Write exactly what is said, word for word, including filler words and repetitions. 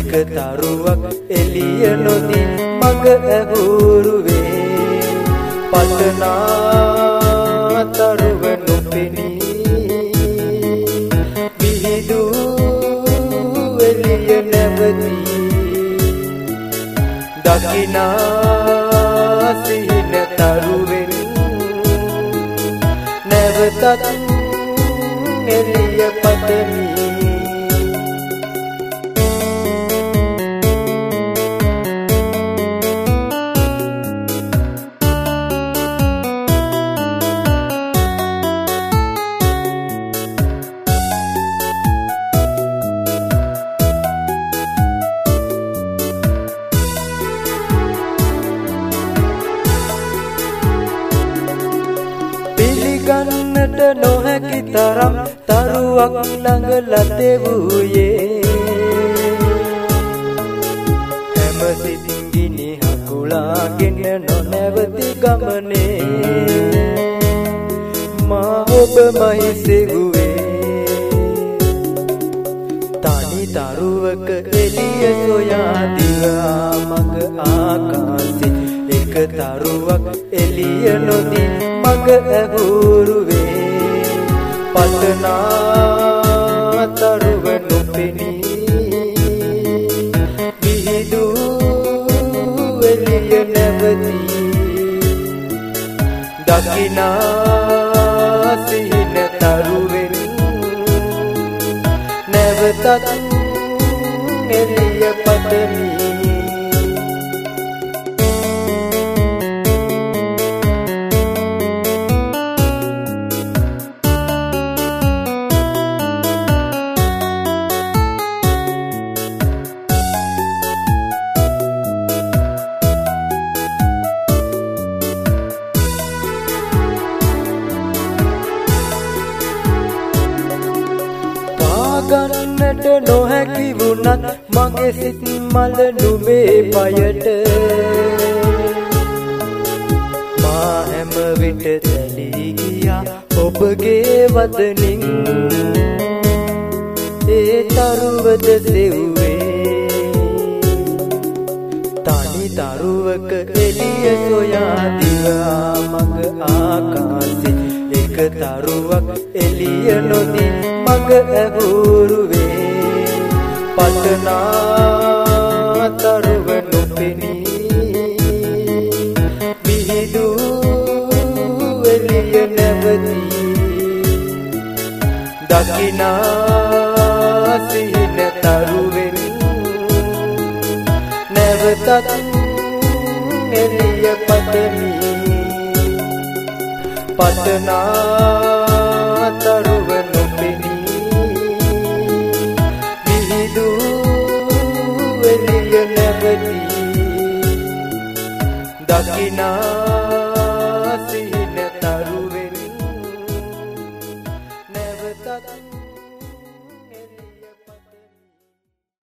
එක තරුවක් එළිය නොදී මග ඇහුරුවේ පතනා තරුව නොපෙනී විහිදු එළිය නැවතී දකිනා සිහින තරුවෙන් නැවතත් එළිය පතමි පිළිගන්නට නොහැකි තරම් තරුවක් ළඟ ලතෙවුයේ හැම සිතින් ගිනි හකුලාගෙන නොනැවති ගමනේ මා ඔබමයි සෙවුවේ තනි තරුවක එළිය සොයා දිවා මග ආකාශේ එක තරුවක් එළිය නොදී මග ඇහුරුවේ පතනා තරුව නොපෙනී විහිදු එළිය නැවතී දකිනා සිහින තරුවෙන් නැවතත් එළිය පතමි ගන්නට නොහැකි වුණත් මගේ සිත් මල නුඹේ පයට මා හැම විට තැලී ගියා ඔබගේ වදනින් ඒ තරුවද සෙව්වේ තනි තරුවක එළිය සොයා දිවා මග ආකාශේ එක තරුවක් එළිය නොදී මග ඇහුරුවේ පතනා තරුව නොපෙනී විහිදු එළිය නැවතී දකිනා සිහින තරුවෙන් නැවතත් එළිය පතමි පතනා තරුව නොපෙනී විහිදු එළිය නැවතී දකිනා